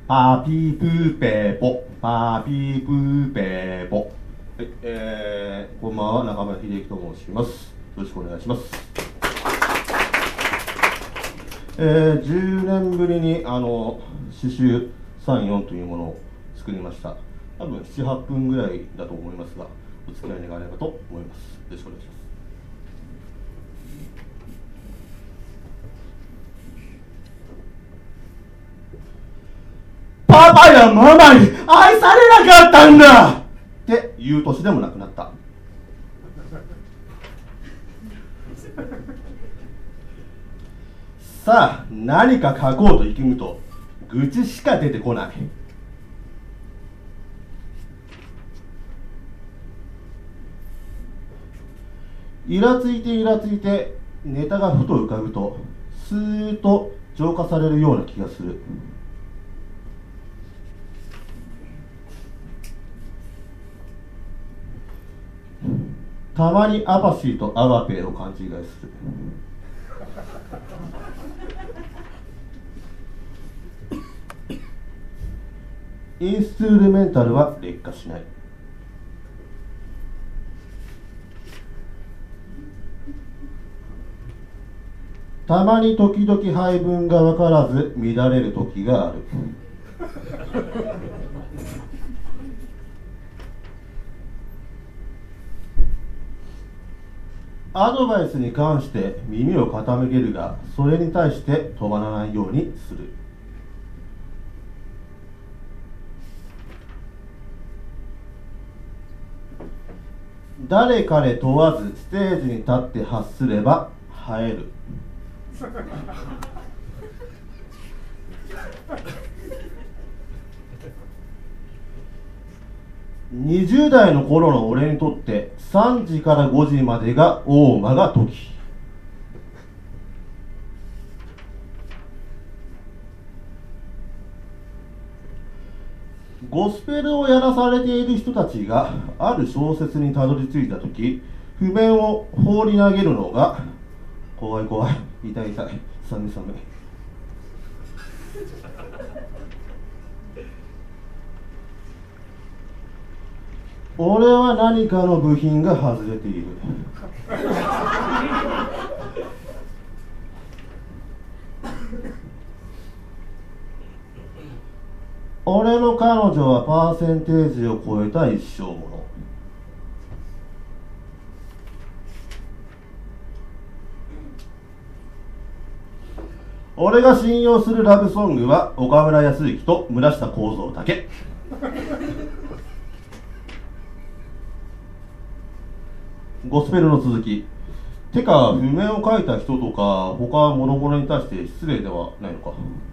パピープーペーポ、パピープーペーポ。はい、こんばんは、中村秀樹と申します。よろしくお願いします。10年ぶりに詩集34というものを作りました。多分7、8分ぐらいだと思いますが、お付き合い願えればと思います。よろしくお願いします。パパやママに愛されなかったんだっていう年でもなくなった。さあ、何か書こうと意気込むと愚痴しか出てこない。イラついてイラついてネタがふと浮かぶとスーッと浄化されるような気がする。たまにアパシーとアガペーを勘違いする。インストゥルメンタルは劣化しない。たまに時々配分が分からず乱れる時がある。アドバイスに関して耳を傾けるが、それに対して止まらないようにする。誰彼問わずステージに立って発すれば映える。20代の頃の俺にとって3時から5時までが大間が時。ゴスペルをやらされている人たちがある小説にたどり着いたとき、譜面を放り投げるのが怖い怖い、痛い痛い、寒い寒い。俺は何かの部品が外れている。俺の彼女はパーセンテージを超えた一生もの。俺が信用するラブソングは岡村康之と村下幸三だけ。ゴスペルの続き。てか譜面を書いた人とか他諸々に対して失礼ではないのか。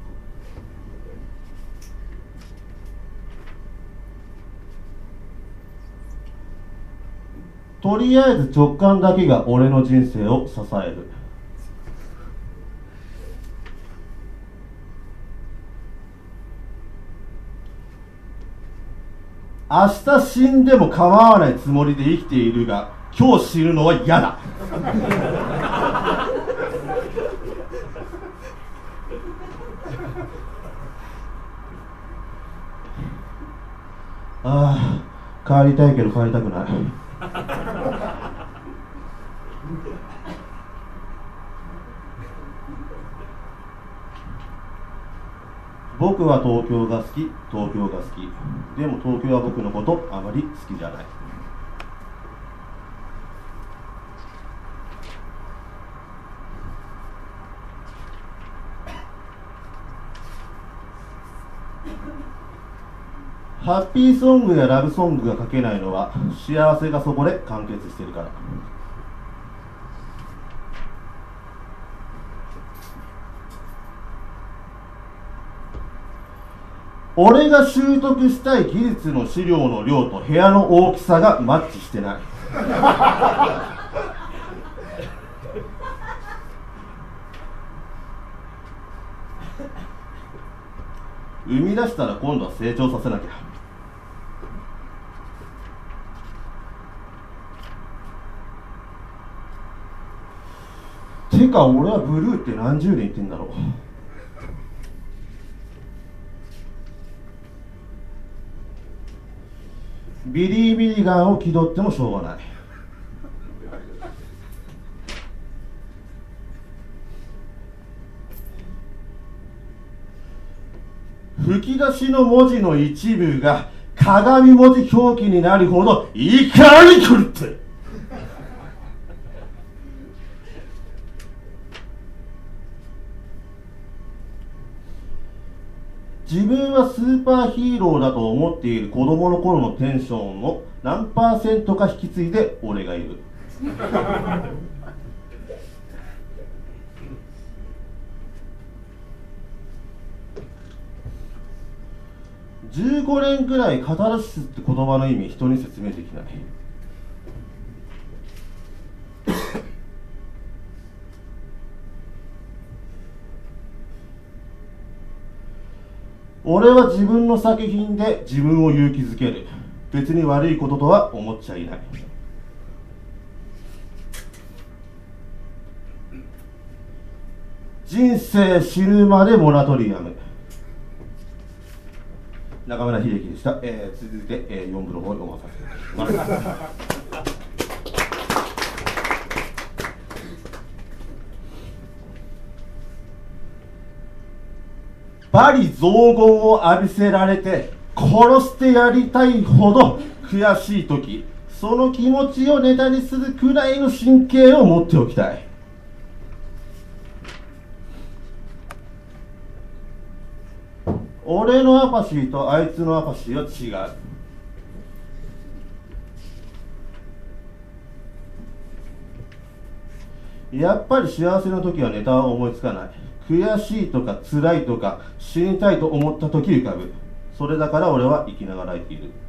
とりあえず直感だけが俺の人生を支える。明日死んでも構わないつもりで生きているが、今日死ぬのは嫌だ。ああ、帰りたいけど帰りたくない。僕は東京が好き、東京が好き。でも東京は僕のことあまり好きじゃない。ハッピーソングやラブソングが書けないのは幸せがそこで完結しているから。俺が習得したい技術の資料の量と部屋の大きさがマッチしてない。生み出したら今度は成長させなきゃ。てか俺はブルーって何十年言ってんだろう。 ビリービリガンを気取ってもしょうがない。吹き出しの文字の一部が鏡文字表記になるほどいかに狂ってる。自分はスーパーヒーローだと思っている子供の頃のテンションの何%か引き継いで俺がいる。15年くらいカタルシスって言葉の意味人に説明できない。俺は自分の作品で自分を勇気づける。別に悪いこととは思っちゃいない。人生死ぬまでモラトリアム。中村秀樹でした。続いて、4部の方を読まさせていただきます。罵詈雑言を浴びせられて殺してやりたいほど悔しいとき、その気持ちをネタにするくらいの神経を持っておきたい。俺のアパシーとあいつのアパシーは違う。やっぱり幸せの時はネタは思いつかない。悔しいとか辛いとか死にたいと思った時浮かぶ。それだから俺は生きながら生きる。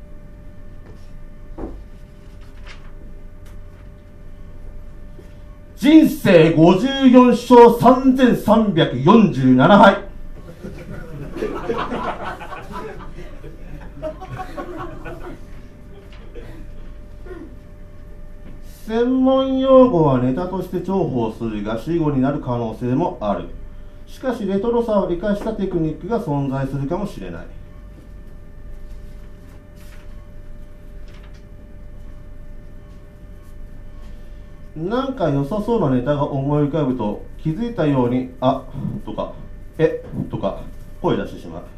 人生54勝3347敗。専門用語はネタとして重宝するが死語になる可能性もある。しかしレトロさを生かしたテクニックが存在するかもしれない。なんか良さそうなネタが思い浮かぶと気づいたように「あ」とか「え」とか声出してしまう。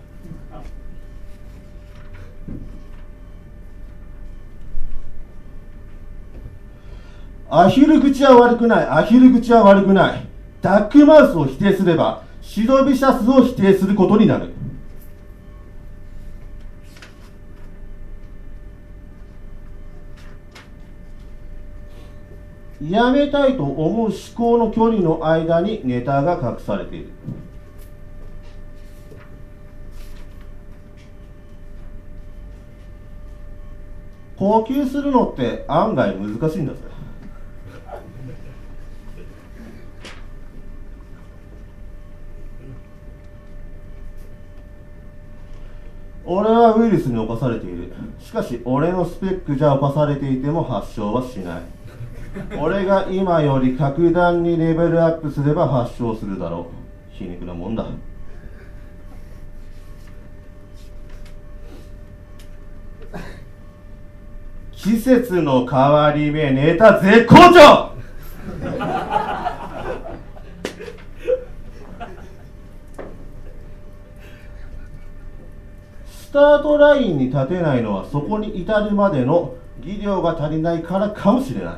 アヒル口は悪くない。アヒル口は悪くない。ダックマウスを否定すればシドビシャスを否定することになる。やめたいと思う思考の距離の間にネタが隠されている。呼吸するのって案外難しいんだぜ。俺はウイルスに侵されている。しかし俺のスペックじゃ侵されていても発症はしない。俺が今より格段にレベルアップすれば発症するだろう。皮肉なもんだ。季節の変わり目ネタ絶好調。スタートラインに立てないのはそこに至るまでの技量が足りないからかもしれない。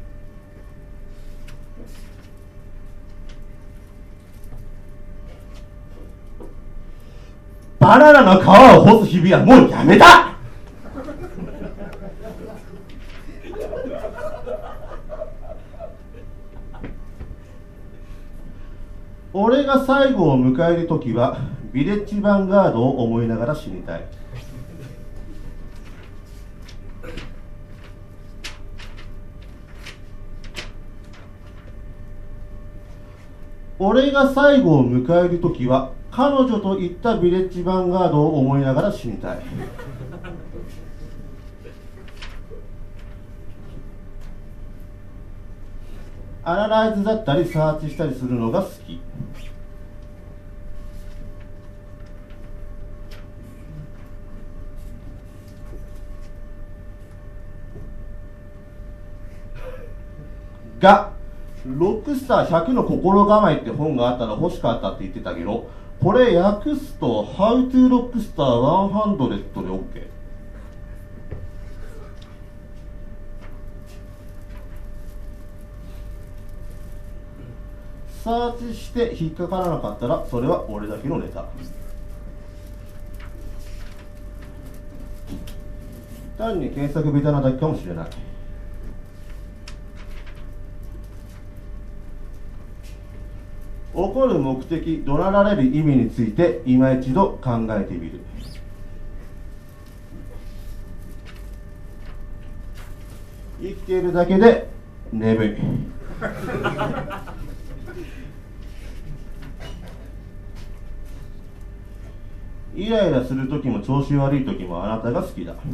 バナナの皮を干す日々はもうやめた。俺が最後を迎えるときはビレッジヴァンガードを思いながら死にたい。俺が最後を迎えるときは彼女と行ったビレッジヴァンガードを思いながら死にたい。アナライズだったりサーチしたりするのが好き。 が、ロックスター100の心構えって本があったら欲しかったって言ってたけど、これ訳すと How to Rockstar 100で OK。サーチして引っかからなかったらそれは俺だけのネタ。単に検索ベタなだけかもしれない。怒る目的、怒鳴られる意味について今一度考えてみる。生きているだけで眠い。イライラするときも調子悪いときもあなたが好きだ。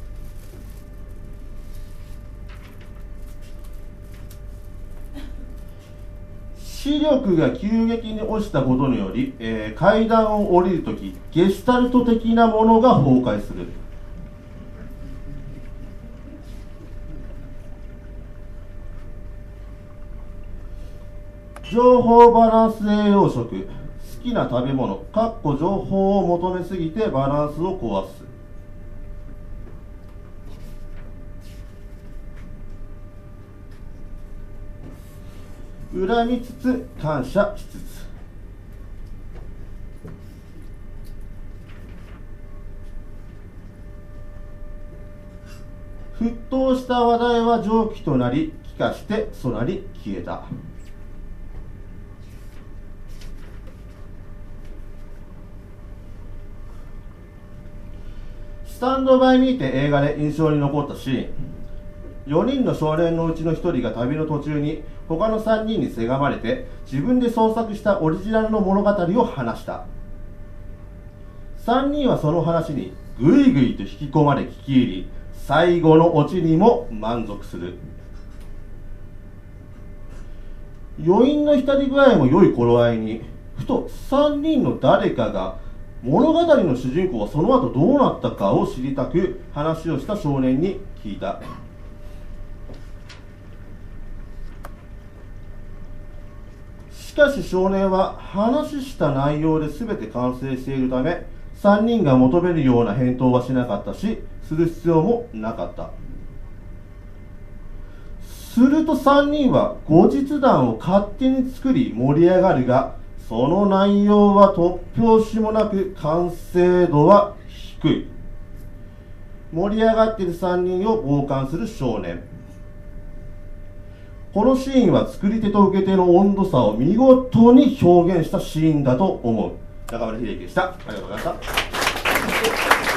視力が急激に落ちたことにより、階段を降りるときゲスタルト的なものが崩壊する。情報バランス栄養食、好きな食べ物情報を求めすぎてバランスを壊す。恨みつつ感謝しつつ。沸騰した話題は蒸気となり気化して空に消えた。スタンドバイミーって映画で印象に残ったシーン。4人の少年のうちの1人が旅の途中に他の3人にせがまれて自分で創作したオリジナルの物語を話した。3人はその話にぐいぐいと引き込まれ聞き入り、最後のオチにも満足する。余韻の浸り具合も良い頃合いに、ふと3人の誰かが物語の主人公はその後どうなったかを知りたく話をした少年に聞いた。しかし少年は話した内容で全て完成しているため、3人が求めるような返答はしなかったし、する必要もなかった。すると3人は後日談を勝手に作り盛り上がるが、その内容は突拍子もなく完成度は低い。盛り上がっている3人を傍観する少年。このシーンは作り手と受け手の温度差を見事に表現したシーンだと思う。中村秀樹でした。ありがとうございました。